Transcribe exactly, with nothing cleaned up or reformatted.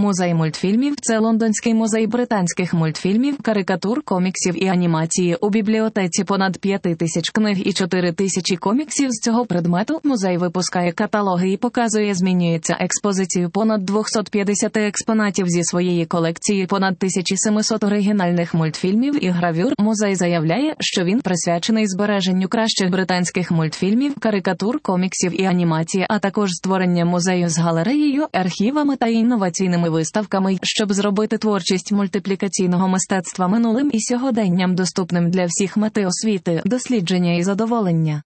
Музей мультфільмів – це лондонський музей британських мультфільмів, карикатур, коміксів і анімації. У бібліотеці понад п'ять тисяч книг і чотири тисячі коміксів з цього предмету. Музей випускає каталоги і показує змінюється експозицію понад двісті п'ятдесят експонатів зі своєї колекції, понад тисяча сімсот оригінальних мультфільмів і гравюр. Музей заявляє, що він присвячений збереженню кращих британських мультфільмів, карикатур, коміксів і анімації, а також створення музею з галереєю, архівами та інноваційними виставками, щоб зробити творчість мультиплікаційного мистецтва минулим і сьогоденням доступним для всіх, мети освіти, дослідження і задоволення.